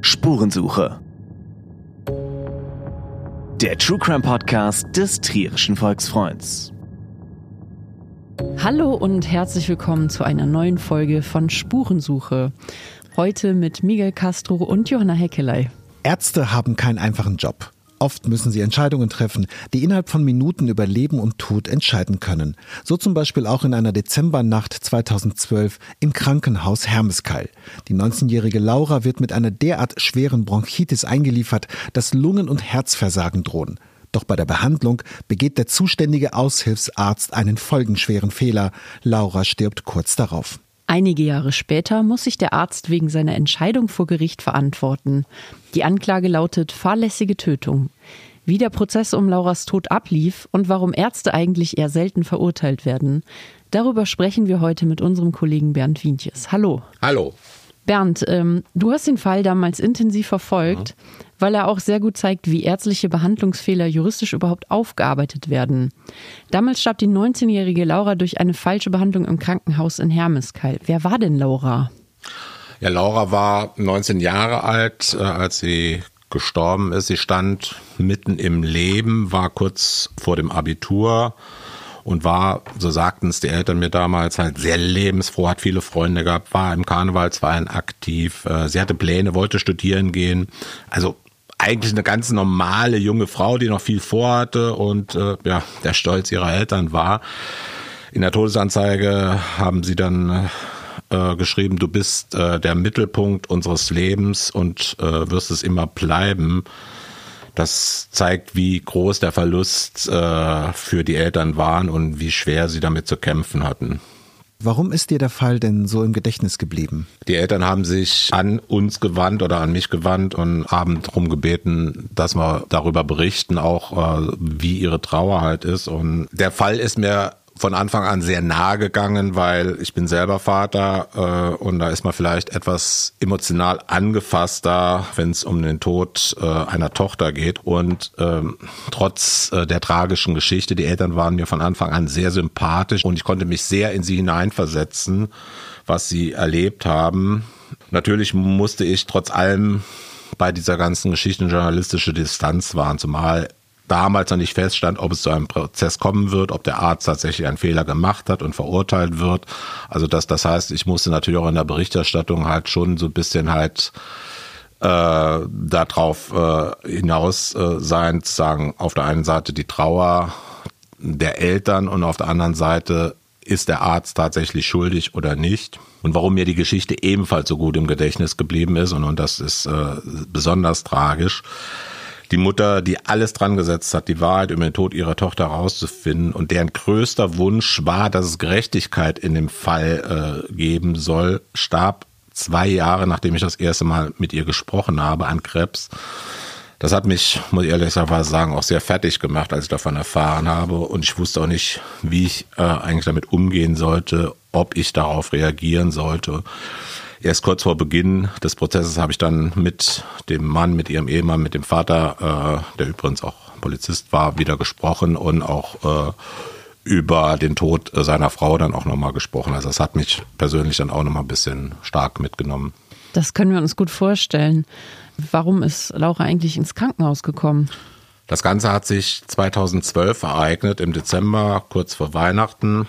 Spurensuche. Der True Crime Podcast des Trierischen Volksfreunds. Hallo und herzlich willkommen zu einer neuen Folge von Spurensuche. Heute mit Miguel Castro und Johanna Heckeley. Ärzte haben keinen einfachen Job. Oft müssen sie Entscheidungen treffen, die innerhalb von Minuten über Leben und Tod entscheiden können. So zum Beispiel auch in einer Dezembernacht 2012 im Krankenhaus Hermeskeil. Die 19-jährige Laura wird mit einer derart schweren Bronchitis eingeliefert, dass Lungen- und Herzversagen drohen. Doch bei der Behandlung begeht der zuständige Aushilfsarzt einen folgenschweren Fehler. Laura stirbt kurz darauf. Einige Jahre später muss sich der Arzt wegen seiner Entscheidung vor Gericht verantworten. Die Anklage lautet fahrlässige Tötung. Wie der Prozess um Lauras Tod ablief und warum Ärzte eigentlich eher selten verurteilt werden, darüber sprechen wir heute mit unserem Kollegen Bernd Wientjes. Hallo. Hallo. Bernd, du hast den Fall damals intensiv verfolgt, weil er auch sehr gut zeigt, wie ärztliche Behandlungsfehler juristisch überhaupt aufgearbeitet werden. Damals starb die 19-jährige Laura durch eine falsche Behandlung im Krankenhaus in Hermeskeil. Wer war denn Laura? Ja, Laura war 19 Jahre alt, als sie gestorben ist. Sie stand mitten im Leben, war kurz vor dem Abitur und war, so sagten es die Eltern mir damals, halt sehr lebensfroh, hat viele Freunde gehabt, war im Karnevalsverein aktiv. Sie hatte Pläne, wollte studieren gehen. Also eigentlich eine ganz normale junge Frau, die noch viel vorhatte und der Stolz ihrer Eltern war. In der Todesanzeige haben sie dann geschrieben, du bist der Mittelpunkt unseres Lebens und wirst es immer bleiben. Das zeigt, wie groß der Verlust für die Eltern war und wie schwer sie damit zu kämpfen hatten. Warum ist dir der Fall denn so im Gedächtnis geblieben? Die Eltern haben sich an uns gewandt oder an mich gewandt und haben darum gebeten, dass wir darüber berichten, auch wie ihre Trauer halt ist. Und der Fall ist mir von Anfang an sehr nahe gegangen, weil ich bin selber Vater und da ist man vielleicht etwas emotional angefasster, wenn es um den Tod einer Tochter geht. Und trotz der tragischen Geschichte, die Eltern waren mir von Anfang an sehr sympathisch und ich konnte mich sehr in sie hineinversetzen, was sie erlebt haben. Natürlich musste ich trotz allem bei dieser ganzen Geschichte eine journalistische Distanz wahren, zumal damals noch nicht feststand, ob es zu einem Prozess kommen wird, ob der Arzt tatsächlich einen Fehler gemacht hat und verurteilt wird. Also das heißt, ich musste natürlich auch in der Berichterstattung halt schon so ein bisschen halt darauf hinaus sein, zu sagen, auf der einen Seite die Trauer der Eltern und auf der anderen Seite, ist der Arzt tatsächlich schuldig oder nicht? Und warum mir die Geschichte ebenfalls so gut im Gedächtnis geblieben ist, und das ist besonders tragisch. Die Mutter, die alles dran gesetzt hat, die Wahrheit über den Tod ihrer Tochter herauszufinden und deren größter Wunsch war, dass es Gerechtigkeit in dem Fall geben soll, starb 2 Jahre, nachdem ich das erste Mal mit ihr gesprochen habe, an Krebs. Das hat mich, muss ich ehrlicherweise sagen, auch sehr fertig gemacht, als ich davon erfahren habe. Und ich wusste auch nicht, wie ich eigentlich damit umgehen sollte, ob ich darauf reagieren sollte. Erst kurz vor Beginn des Prozesses habe ich dann mit dem Mann, mit ihrem Ehemann, mit dem Vater, der übrigens auch Polizist war, wieder gesprochen und auch über den Tod seiner Frau dann auch nochmal gesprochen. Also das hat mich persönlich dann auch nochmal ein bisschen stark mitgenommen. Das können wir uns gut vorstellen. Warum ist Laura eigentlich ins Krankenhaus gekommen? Das Ganze hat sich 2012 ereignet, im Dezember, kurz vor Weihnachten.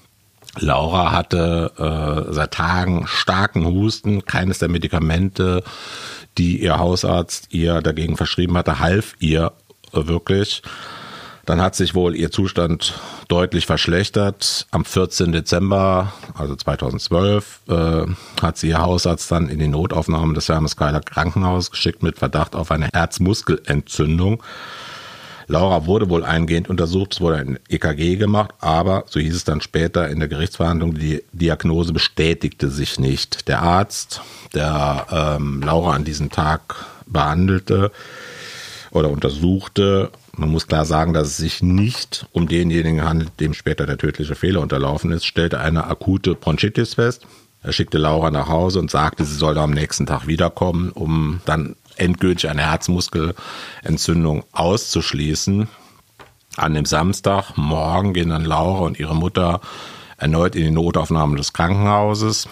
Laura hatte seit Tagen starken Husten. Keines der Medikamente, die ihr Hausarzt ihr dagegen verschrieben hatte, half ihr wirklich. Dann hat sich wohl ihr Zustand deutlich verschlechtert. Am 14. Dezember, also 2012, hat sie ihr Hausarzt dann in die Notaufnahme des Hermeskeiler Krankenhauses geschickt mit Verdacht auf eine Herzmuskelentzündung. Laura wurde wohl eingehend untersucht, es wurde ein EKG gemacht, aber, so hieß es dann später in der Gerichtsverhandlung, die Diagnose bestätigte sich nicht. Der Arzt, der Laura an diesem Tag behandelte oder untersuchte, man muss klar sagen, dass es sich nicht um denjenigen handelt, dem später der tödliche Fehler unterlaufen ist, stellte eine akute Bronchitis fest. Er schickte Laura nach Hause und sagte, sie solle am nächsten Tag wiederkommen, um dann endgültig eine Herzmuskelentzündung auszuschließen. An dem Samstagmorgen gehen dann Laura und ihre Mutter erneut in die Notaufnahme des Krankenhauses.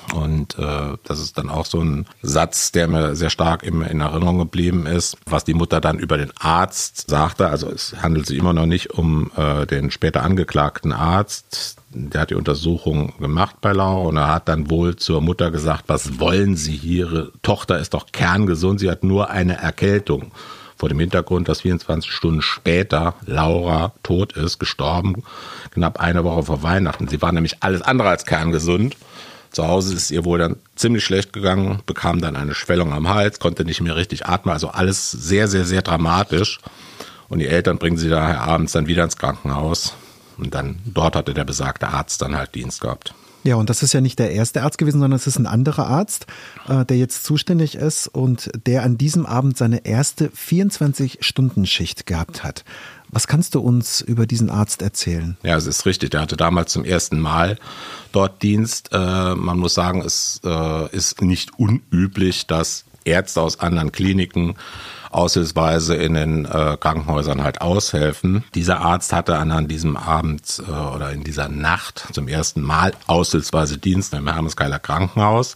Und das ist dann auch so ein Satz, der mir sehr stark in Erinnerung geblieben ist, was die Mutter dann über den Arzt sagte. Also es handelt sich immer noch nicht um den später angeklagten Arzt. Der hat die Untersuchung gemacht bei Laura und er hat dann wohl zur Mutter gesagt, was wollen Sie hier? Ihre Tochter ist doch kerngesund, sie hat nur eine Erkältung. Vor dem Hintergrund, dass 24 Stunden später Laura tot ist, gestorben, knapp eine Woche vor Weihnachten. Sie war nämlich alles andere als kerngesund. Zu Hause ist ihr wohl dann ziemlich schlecht gegangen, bekam dann eine Schwellung am Hals, konnte nicht mehr richtig atmen, also alles sehr, sehr, sehr dramatisch. Und die Eltern bringen sie daher abends dann wieder ins Krankenhaus. Und dann dort hatte der besagte Arzt dann halt Dienst gehabt. Ja, und das ist ja nicht der erste Arzt gewesen, sondern es ist ein anderer Arzt, der jetzt zuständig ist und der an diesem Abend seine erste 24-Stunden-Schicht gehabt hat. Was kannst du uns über diesen Arzt erzählen? Ja, es ist richtig. Der hatte damals zum ersten Mal dort Dienst. Man muss sagen, es ist nicht unüblich, dass Ärzte aus anderen Kliniken aushilfsweise in den Krankenhäusern halt aushelfen. Dieser Arzt hatte an diesem Abend oder in dieser Nacht zum ersten Mal aushilfsweise Dienst im Hermeskeiler Krankenhaus.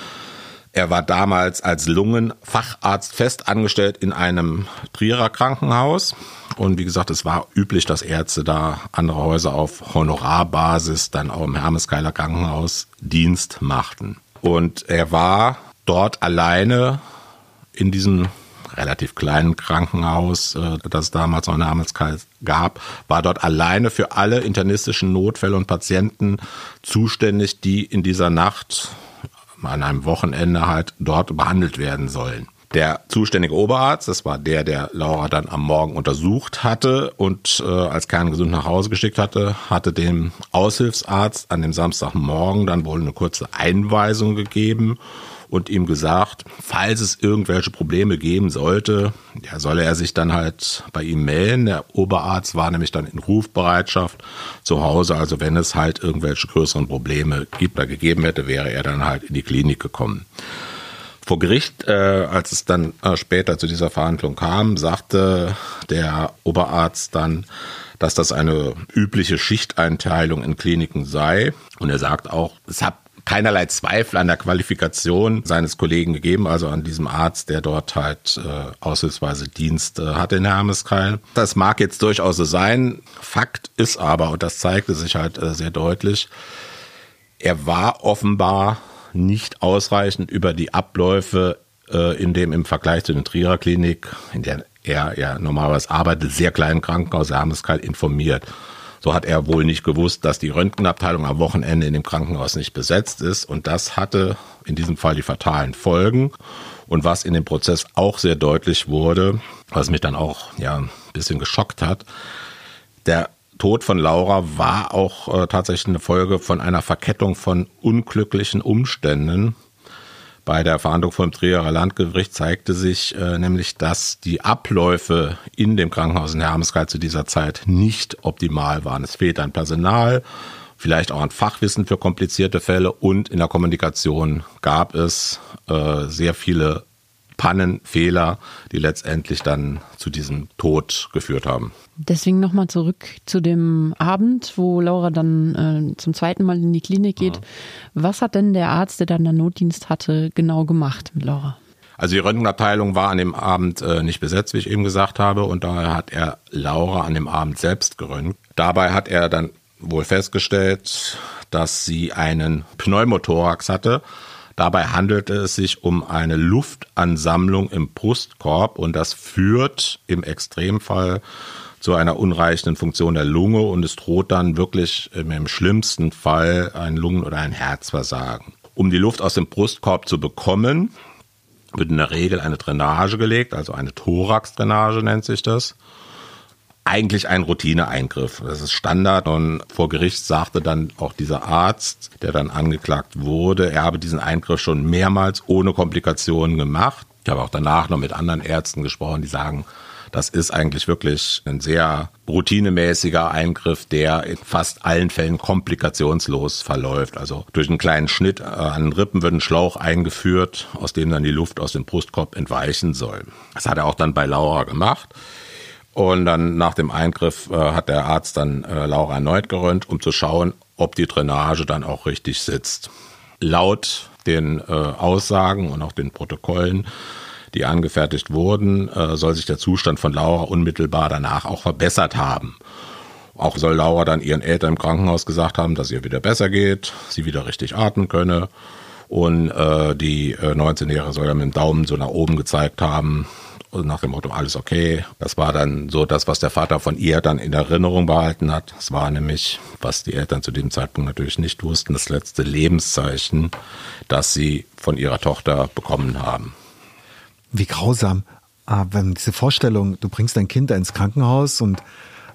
Er war damals als Lungenfacharzt fest angestellt in einem Trierer Krankenhaus. Und wie gesagt, es war üblich, dass Ärzte da andere Häuser auf Honorarbasis dann auch im Hermeskeiler Krankenhaus Dienst machten. Und er war dort alleine in diesem relativ kleinen Krankenhaus, das es damals noch in Hermeskeil gab, war dort alleine für alle internistischen Notfälle und Patienten zuständig, die in dieser Nacht an einem Wochenende halt dort behandelt werden sollen. Der zuständige Oberarzt, das war der Laura dann am Morgen untersucht hatte und als kerngesund nach Hause geschickt hatte, hatte dem Aushilfsarzt an dem Samstagmorgen dann wohl eine kurze Einweisung gegeben und ihm gesagt, falls es irgendwelche Probleme geben sollte, ja, solle er sich dann halt bei ihm melden. Der Oberarzt war nämlich dann in Rufbereitschaft zu Hause, also wenn es halt irgendwelche größeren Probleme gegeben hätte, wäre er dann halt in die Klinik gekommen. Vor Gericht, als es dann später zu dieser Verhandlung kam, sagte der Oberarzt dann, dass das eine übliche Schichteinteilung in Kliniken sei. Und er sagt auch, es hat keinerlei Zweifel an der Qualifikation seines Kollegen gegeben, also an diesem Arzt, der dort halt aushilfsweise Dienst hatte in Hermeskeil. Das mag jetzt durchaus so sein. Fakt ist aber, und das zeigte sich halt sehr deutlich, er war offenbar nicht ausreichend über die Abläufe in dem im Vergleich zu den Trierer Klinik, in der er ja normalerweise arbeitet, sehr kleinen Krankenhaus Hermeskeil informiert. So hat er wohl nicht gewusst, dass die Röntgenabteilung am Wochenende in dem Krankenhaus nicht besetzt ist. Und das hatte in diesem Fall die fatalen Folgen. Und was in dem Prozess auch sehr deutlich wurde, was mich dann auch ein bisschen geschockt hat, der Tod von Laura war auch tatsächlich eine Folge von einer Verkettung von unglücklichen Umständen. Bei der Verhandlung vor dem Trierer Landgericht zeigte sich nämlich, dass die Abläufe in dem Krankenhaus in Hermeskeil zu dieser Zeit nicht optimal waren. Es fehlt an Personal, vielleicht auch an Fachwissen für komplizierte Fälle und in der Kommunikation gab es sehr viele Pannen, Fehler, die letztendlich dann zu diesem Tod geführt haben. Deswegen nochmal zurück zu dem Abend, wo Laura dann zum zweiten Mal in die Klinik geht. Was hat denn der Arzt, der dann den Notdienst hatte, genau gemacht mit Laura? Also die Röntgenabteilung war an dem Abend nicht besetzt, wie ich eben gesagt habe, und daher hat er Laura an dem Abend selbst geröntgt. Dabei hat er dann wohl festgestellt, dass sie einen Pneumothorax hatte. Dabei handelte es sich um eine Luftansammlung im Brustkorb und das führt im Extremfall zu einer unreichenden Funktion der Lunge und es droht dann wirklich im schlimmsten Fall ein Lungen- oder ein Herzversagen. Um die Luft aus dem Brustkorb zu bekommen, wird in der Regel eine Drainage gelegt, also eine Thoraxdrainage nennt sich das. Eigentlich ein Routineeingriff. Das ist Standard und vor Gericht sagte dann auch dieser Arzt, der dann angeklagt wurde, er habe diesen Eingriff schon mehrmals ohne Komplikationen gemacht. Ich habe auch danach noch mit anderen Ärzten gesprochen, die sagen, das ist eigentlich wirklich ein sehr routinemäßiger Eingriff, der in fast allen Fällen komplikationslos verläuft. Also durch einen kleinen Schnitt an den Rippen wird ein Schlauch eingeführt, aus dem dann die Luft aus dem Brustkorb entweichen soll. Das hat er auch dann bei Laura gemacht. Und dann nach dem Eingriff hat der Arzt dann Laura erneut geröntgt, um zu schauen, ob die Drainage dann auch richtig sitzt. laut den Aussagen und auch den Protokollen, die angefertigt wurden, soll sich der Zustand von Laura unmittelbar danach auch verbessert haben. Auch soll Laura dann ihren Eltern im Krankenhaus gesagt haben, dass ihr wieder besser geht, sie wieder richtig atmen könne. Und die 19-Jährige soll dann mit dem Daumen so nach oben gezeigt haben, nach dem Motto, alles okay. Das war dann so das, was der Vater von ihr dann in Erinnerung behalten hat. Das war nämlich, was die Eltern zu dem Zeitpunkt natürlich nicht wussten, das letzte Lebenszeichen, das sie von ihrer Tochter bekommen haben. Wie grausam. Wenn diese Vorstellung, du bringst dein Kind da ins Krankenhaus und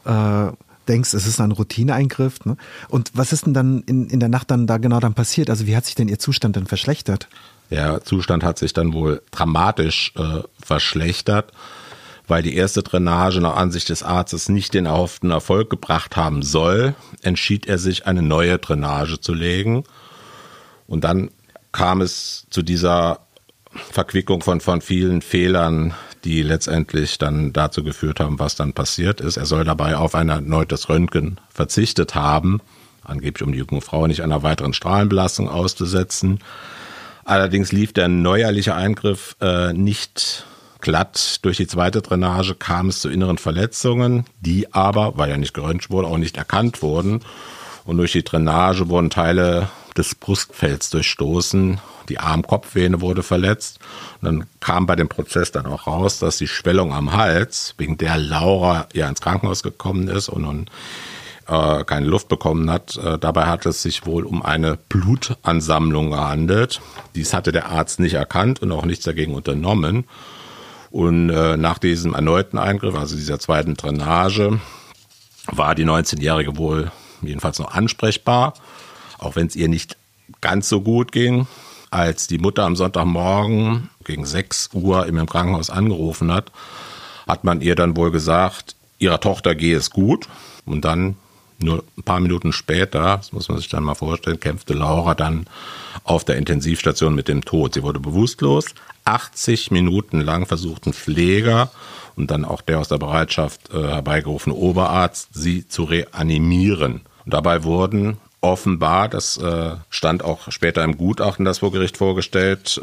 denkst, es ist ein Routineeingriff. Ne? Und was ist denn dann in der Nacht dann passiert? Also wie hat sich denn ihr Zustand dann verschlechtert? Der Zustand hat sich dann wohl dramatisch verschlechtert, weil die erste Drainage nach Ansicht des Arztes nicht den erhofften Erfolg gebracht haben soll, entschied er sich, eine neue Drainage zu legen. Und dann kam es zu dieser Verquickung von vielen Fehlern, die letztendlich dann dazu geführt haben, was dann passiert ist. Er soll dabei auf ein erneutes Röntgen verzichtet haben, angeblich um die junge Frau nicht einer weiteren Strahlenbelastung auszusetzen. Allerdings lief der neuerliche Eingriff nicht glatt. Durch die zweite Drainage kam es zu inneren Verletzungen, die aber, weil ja nicht geröntgt wurde, auch nicht erkannt wurden. Und durch die Drainage wurden Teile des Brustfells durchstoßen. Die Arm-Kopf-Vene wurde verletzt. Und dann kam bei dem Prozess dann auch raus, dass die Schwellung am Hals, wegen der Laura ja ins Krankenhaus gekommen ist und nun keine Luft bekommen hat, dabei hat es sich wohl um eine Blutansammlung gehandelt. Dies hatte der Arzt nicht erkannt und auch nichts dagegen unternommen. Und nach diesem erneuten Eingriff, also dieser zweiten Drainage, war die 19-Jährige wohl jedenfalls noch ansprechbar, auch wenn es ihr nicht ganz so gut ging. Als die Mutter am Sonntagmorgen gegen 6 Uhr im Krankenhaus angerufen hat, hat man ihr dann wohl gesagt, ihrer Tochter gehe es gut. Und dann nur ein paar Minuten später, das muss man sich dann mal vorstellen, kämpfte Laura dann auf der Intensivstation mit dem Tod. Sie wurde bewusstlos. 80 Minuten lang versuchten Pfleger und dann auch der aus der Bereitschaft herbeigerufene Oberarzt, sie zu reanimieren. Und dabei wurden offenbar, das stand auch später im Gutachten, das vor Gericht vorgestellt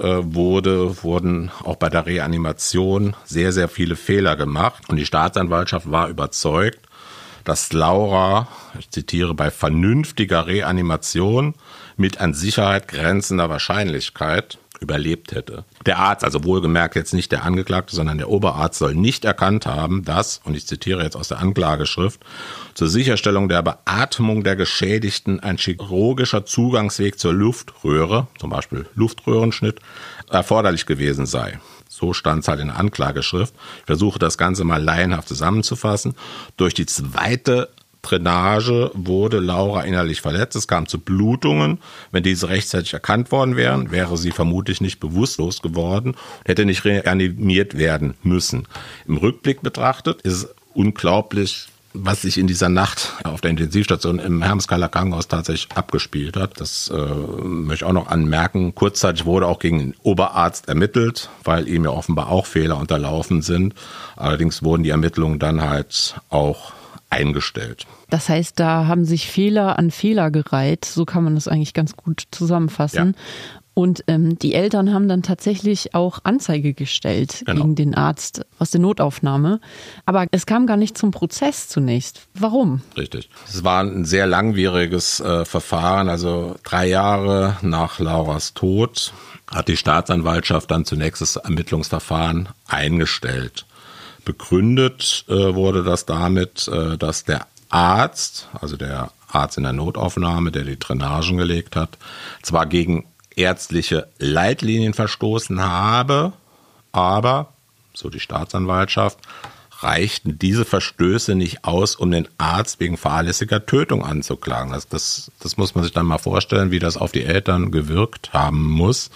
wurden auch bei der Reanimation sehr, sehr viele Fehler gemacht. Und die Staatsanwaltschaft war überzeugt, dass Laura, ich zitiere, bei vernünftiger Reanimation mit an Sicherheit grenzender Wahrscheinlichkeit überlebt hätte. Der Arzt, also wohlgemerkt jetzt nicht der Angeklagte, sondern der Oberarzt, soll nicht erkannt haben, dass, und ich zitiere jetzt aus der Anklageschrift, zur Sicherstellung der Beatmung der Geschädigten ein chirurgischer Zugangsweg zur Luftröhre, zum Beispiel Luftröhrenschnitt, erforderlich gewesen sei. So stand es halt in der Anklageschrift. Ich versuche das Ganze mal laienhaft zusammenzufassen. Durch die zweite Drainage wurde Laura innerlich verletzt. Es kam zu Blutungen. Wenn diese rechtzeitig erkannt worden wären, wäre sie vermutlich nicht bewusstlos geworden und hätte nicht reanimiert werden müssen. Im Rückblick betrachtet ist es unglaublich, was sich in dieser Nacht auf der Intensivstation im Hermeskeiller Krankenhaus tatsächlich abgespielt hat. Das möchte ich auch noch anmerken. Kurzzeitig wurde auch gegen den Oberarzt ermittelt, weil ihm ja offenbar auch Fehler unterlaufen sind. Allerdings wurden die Ermittlungen dann halt auch eingestellt. Das heißt, da haben sich Fehler an Fehler gereiht. So kann man das eigentlich ganz gut zusammenfassen. Ja. Und die Eltern haben dann tatsächlich auch Anzeige gestellt gegen den Arzt aus der Notaufnahme. Aber es kam gar nicht zum Prozess zunächst. Warum? Richtig. Es war ein sehr langwieriges Verfahren. Also 3 Jahre nach Lauras Tod hat die Staatsanwaltschaft dann zunächst das Ermittlungsverfahren eingestellt. Begründet wurde das damit, dass der Arzt, also der Arzt in der Notaufnahme, der die Drainagen gelegt hat, zwar gegen ärztliche Leitlinien verstoßen habe, aber, so die Staatsanwaltschaft, reichten diese Verstöße nicht aus, um den Arzt wegen fahrlässiger Tötung anzuklagen. Das muss man sich dann mal vorstellen, wie das auf die Eltern gewirkt haben muss.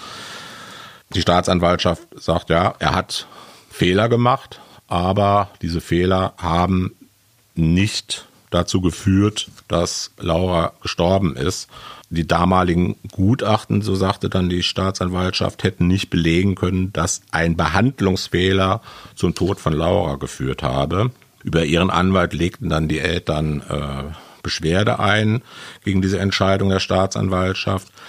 Die Staatsanwaltschaft sagt, ja, er hat Fehler gemacht, aber diese Fehler haben nicht dazu geführt, dass Laura gestorben ist. Die damaligen Gutachten, so sagte dann die Staatsanwaltschaft, hätten nicht belegen können, dass ein Behandlungsfehler zum Tod von Laura geführt habe. Über ihren Anwalt legten dann die Eltern Beschwerde ein gegen diese Entscheidung der Staatsanwaltschaft.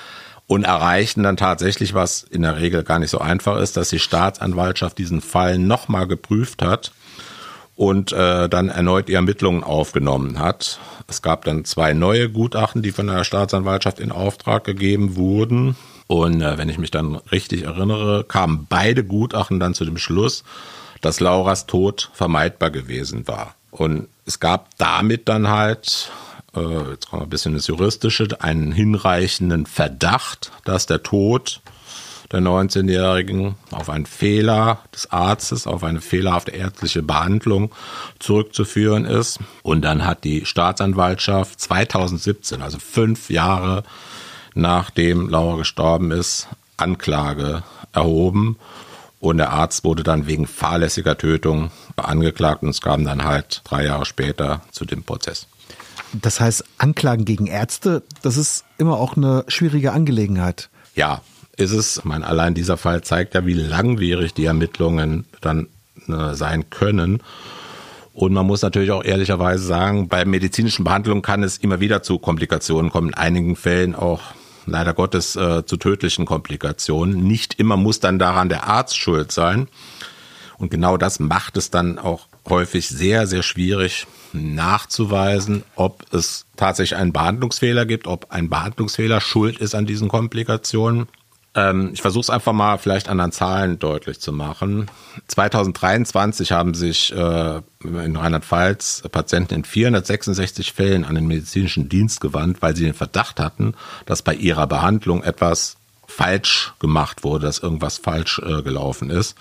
und erreichten dann tatsächlich, was in der Regel gar nicht so einfach ist, dass die Staatsanwaltschaft diesen Fall nochmal geprüft hat und dann erneut die Ermittlungen aufgenommen hat. Es gab dann 2 neue Gutachten, die von der Staatsanwaltschaft in Auftrag gegeben wurden. Und wenn ich mich dann richtig erinnere, kamen beide Gutachten dann zu dem Schluss, dass Lauras Tod vermeidbar gewesen war. Und es gab damit dann halt, jetzt kommen wir ein bisschen ins Juristische, einen hinreichenden Verdacht, dass der Tod der 19-Jährigen auf einen Fehler des Arztes, auf eine fehlerhafte ärztliche Behandlung zurückzuführen ist. Und dann hat die Staatsanwaltschaft 2017, also 5 Jahre nachdem Laura gestorben ist, Anklage erhoben. Und der Arzt wurde dann wegen fahrlässiger Tötung angeklagt und es kam dann halt 3 Jahre später zu dem Prozess. Das heißt, Anklagen gegen Ärzte, das ist immer auch eine schwierige Angelegenheit. Ja, ist es. Ich meine, allein dieser Fall zeigt ja, wie langwierig die Ermittlungen dann sein können. Und man muss natürlich auch ehrlicherweise sagen, bei medizinischen Behandlungen kann es immer wieder zu Komplikationen kommen, in einigen Fällen auch leider Gottes zu tödlichen Komplikationen. Nicht immer muss dann daran der Arzt schuld sein. Und genau das macht es dann auch häufig sehr, sehr schwierig nachzuweisen, ob es tatsächlich einen Behandlungsfehler gibt, ob ein Behandlungsfehler schuld ist an diesen Komplikationen. Ich versuche es einfach mal vielleicht an den Zahlen deutlich zu machen. 2023 haben sich in Rheinland-Pfalz Patienten in 466 Fällen an den medizinischen Dienst gewandt, weil sie den Verdacht hatten, dass bei ihrer Behandlung etwas falsch gemacht wurde, dass irgendwas falsch gelaufen ist.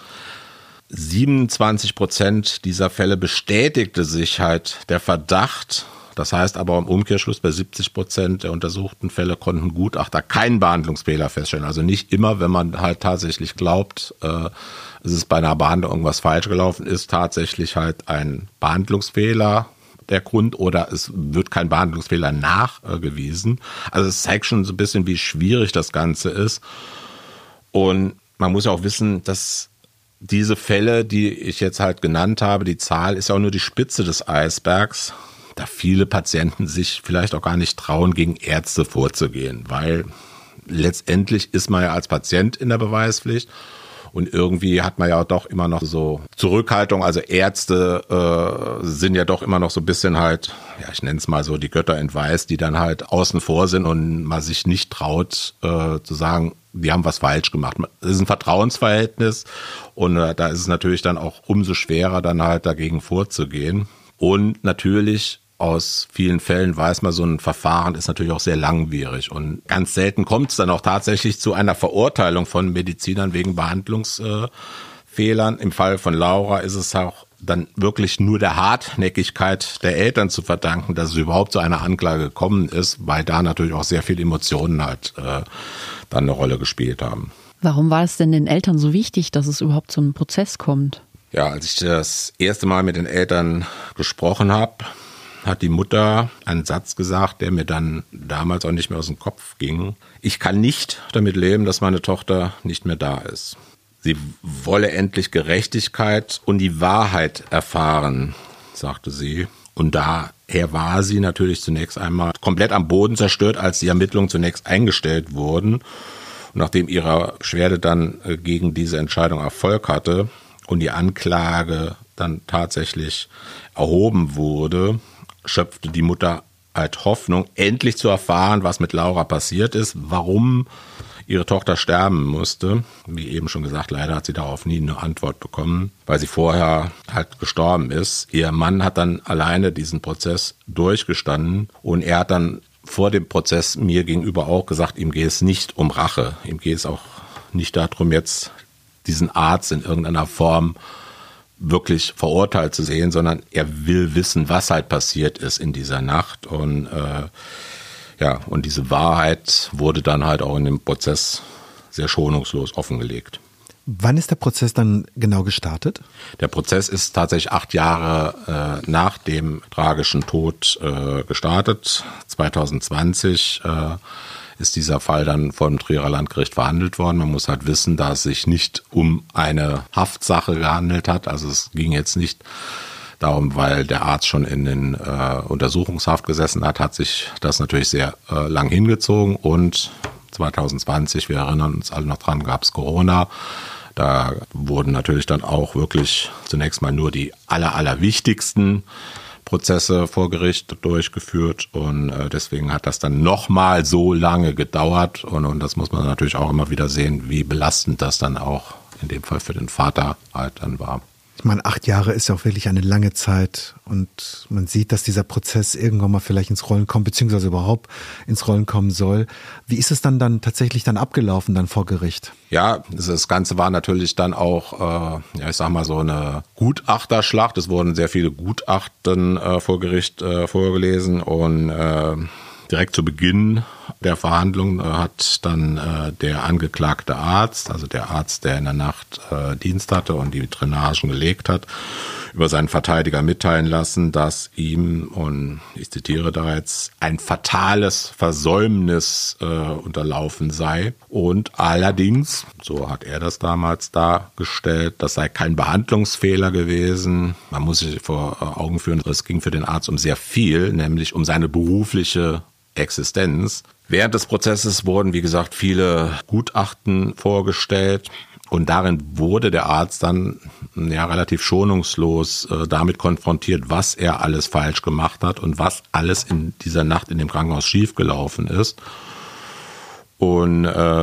27% dieser Fälle bestätigte sich halt der Verdacht. Das heißt aber im Umkehrschluss, bei 70% der untersuchten Fälle konnten Gutachter keinen Behandlungsfehler feststellen. Also nicht immer, wenn man halt tatsächlich glaubt, es ist bei einer Behandlung irgendwas falsch gelaufen, ist tatsächlich halt ein Behandlungsfehler der Grund oder es wird kein Behandlungsfehler nachgewiesen. Also es zeigt schon so ein bisschen, wie schwierig das Ganze ist. Und man muss ja auch wissen, dass diese Fälle, die ich jetzt halt genannt habe, die Zahl ist ja auch nur die Spitze des Eisbergs, da viele Patienten sich vielleicht auch gar nicht trauen, gegen Ärzte vorzugehen, weil letztendlich ist man ja als Patient in der Beweispflicht und irgendwie hat man ja doch immer noch so Zurückhaltung, also Ärzte sind ja doch immer noch so ein bisschen halt, ja ich nenne es mal so die Götter in Weiß, die dann halt außen vor sind und man sich nicht traut zu sagen, die haben was falsch gemacht. Es ist ein Vertrauensverhältnis und da ist es natürlich dann auch umso schwerer, dann halt dagegen vorzugehen. Und natürlich aus vielen Fällen weiß man, so ein Verfahren ist natürlich auch sehr langwierig und ganz selten kommt es dann auch tatsächlich zu einer Verurteilung von Medizinern wegen Behandlungsfehlern. Im Fall von Laura ist es auch dann wirklich nur der Hartnäckigkeit der Eltern zu verdanken, dass es überhaupt zu einer Anklage gekommen ist, weil da natürlich auch sehr viele Emotionen halt dann eine Rolle gespielt haben. Warum war es denn den Eltern so wichtig, dass es überhaupt zu einem Prozess kommt? Ja, als ich das erste Mal mit den Eltern gesprochen habe, hat die Mutter einen Satz gesagt, der mir dann damals auch nicht mehr aus dem Kopf ging. Ich kann nicht damit leben, dass meine Tochter nicht mehr da ist. Sie wolle endlich Gerechtigkeit und die Wahrheit erfahren, sagte sie. Und daher war sie natürlich zunächst einmal komplett am Boden zerstört, als die Ermittlungen zunächst eingestellt wurden. Und nachdem ihre Beschwerde dann gegen diese Entscheidung Erfolg hatte und die Anklage dann tatsächlich erhoben wurde, schöpfte die Mutter halt Hoffnung, endlich zu erfahren, was mit Laura passiert ist, warum ihre Tochter sterben musste. Wie eben schon gesagt, leider hat sie darauf nie eine Antwort bekommen, weil sie vorher halt gestorben ist. Ihr Mann hat dann alleine diesen Prozess durchgestanden und er hat dann vor dem Prozess mir gegenüber auch gesagt, ihm geht es nicht um Rache. Ihm geht es auch nicht darum, jetzt diesen Arzt in irgendeiner Form wirklich verurteilt zu sehen, sondern er will wissen, was halt passiert ist in dieser Nacht. Und und diese Wahrheit wurde dann halt auch in dem Prozess sehr schonungslos offengelegt. Wann ist der Prozess dann genau gestartet? Der Prozess ist tatsächlich 8 Jahre nach dem tragischen Tod gestartet. 2020 ist dieser Fall dann vom Trierer Landgericht verhandelt worden. Man muss halt wissen, dass es sich nicht um eine Haftsache gehandelt hat. Also es ging jetzt nicht darum, weil der Arzt schon in den Untersuchungshaft gesessen hat sich das natürlich sehr lang hingezogen und 2020, wir erinnern uns alle noch dran, gab es Corona. Da wurden natürlich dann auch wirklich zunächst mal nur die allerwichtigsten Prozesse vor Gericht durchgeführt und deswegen hat das dann nochmal so lange gedauert und das muss man natürlich auch immer wieder sehen, wie belastend das dann auch in dem Fall für den Vater halt dann war. Ich meine, 8 Jahre ist ja auch wirklich eine lange Zeit und man sieht, dass dieser Prozess irgendwann mal vielleicht ins Rollen kommt, beziehungsweise überhaupt ins Rollen kommen soll. Wie ist es dann tatsächlich dann abgelaufen dann vor Gericht? Ja, das Ganze war natürlich dann auch, ich sag mal so eine Gutachterschlacht. Es wurden sehr viele Gutachten vor Gericht vorgelesen und direkt zu Beginn der Verhandlung hat dann der angeklagte Arzt, also der Arzt, der in der Nacht Dienst hatte und die Drainagen gelegt hat, über seinen Verteidiger mitteilen lassen, dass ihm, und ich zitiere da jetzt, ein fatales Versäumnis unterlaufen sei. Und allerdings, so hat er das damals dargestellt, das sei kein Behandlungsfehler gewesen. Man muss sich vor Augen führen, es ging für den Arzt um sehr viel, nämlich um seine berufliche Existenz. Während des Prozesses wurden, wie gesagt, viele Gutachten vorgestellt und darin wurde der Arzt dann relativ schonungslos damit konfrontiert, was er alles falsch gemacht hat und was alles in dieser Nacht in dem Krankenhaus schiefgelaufen ist. Und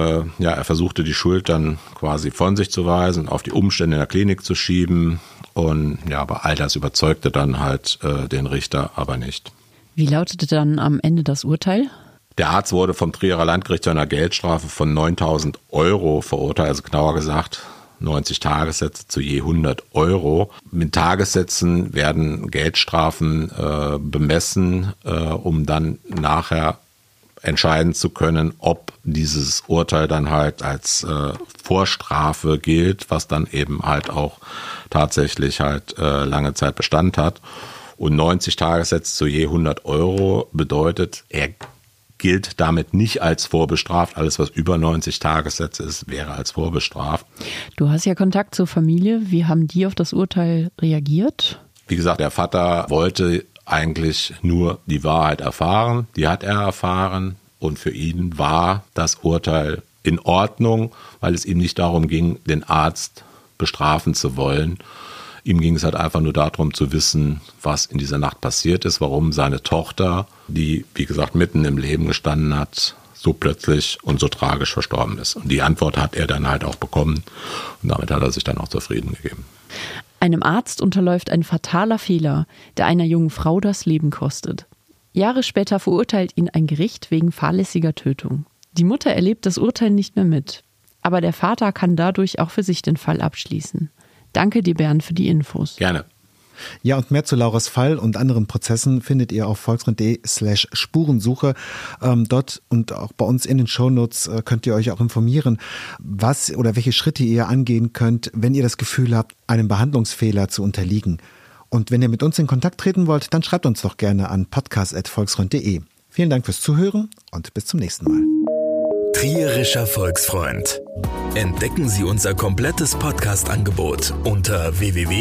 er versuchte die Schuld dann quasi von sich zu weisen, auf die Umstände in der Klinik zu schieben und aber all das überzeugte dann halt den Richter aber nicht. Wie lautete dann am Ende das Urteil? Der Arzt wurde vom Trierer Landgericht zu einer Geldstrafe von 9.000 € verurteilt, also genauer gesagt 90 Tagessätze zu je 100 €. Mit Tagessätzen werden Geldstrafen bemessen, um dann nachher entscheiden zu können, ob dieses Urteil dann halt als Vorstrafe gilt, was dann eben halt auch tatsächlich halt lange Zeit Bestand hat. Und 90 Tagessätze zu je 100 € bedeutet, er gilt damit nicht als vorbestraft. Alles, was über 90 Tagessätze ist, wäre als vorbestraft. Du hast ja Kontakt zur Familie. Wie haben die auf das Urteil reagiert? Wie gesagt, der Vater wollte eigentlich nur die Wahrheit erfahren. Die hat er erfahren. Und für ihn war das Urteil in Ordnung, weil es ihm nicht darum ging, den Arzt bestrafen zu wollen. Ihm ging es halt einfach nur darum zu wissen, was in dieser Nacht passiert ist, warum seine Tochter, die, wie gesagt, mitten im Leben gestanden hat, so plötzlich und so tragisch verstorben ist. Und die Antwort hat er dann halt auch bekommen und damit hat er sich dann auch zufrieden gegeben. Einem Arzt unterläuft ein fataler Fehler, der einer jungen Frau das Leben kostet. Jahre später verurteilt ihn ein Gericht wegen fahrlässiger Tötung. Die Mutter erlebt das Urteil nicht mehr mit, aber der Vater kann dadurch auch für sich den Fall abschließen. Danke dir, Bernd, für die Infos. Gerne. Ja, und mehr zu Lauras Fall und anderen Prozessen findet ihr auf volksfreund.de/Spurensuche. Dort und auch bei uns in den Shownotes könnt ihr euch auch informieren, was oder welche Schritte ihr angehen könnt, wenn ihr das Gefühl habt, einem Behandlungsfehler zu unterliegen. Und wenn ihr mit uns in Kontakt treten wollt, dann schreibt uns doch gerne an podcast@volksfreund.de. Vielen Dank fürs Zuhören und bis zum nächsten Mal. Trierischer Volksfreund. Entdecken Sie unser komplettes Podcast-Angebot unter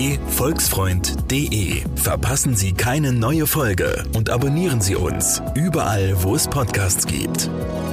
www.volksfreund.de. Verpassen Sie keine neue Folge und abonnieren Sie uns überall, wo es Podcasts gibt.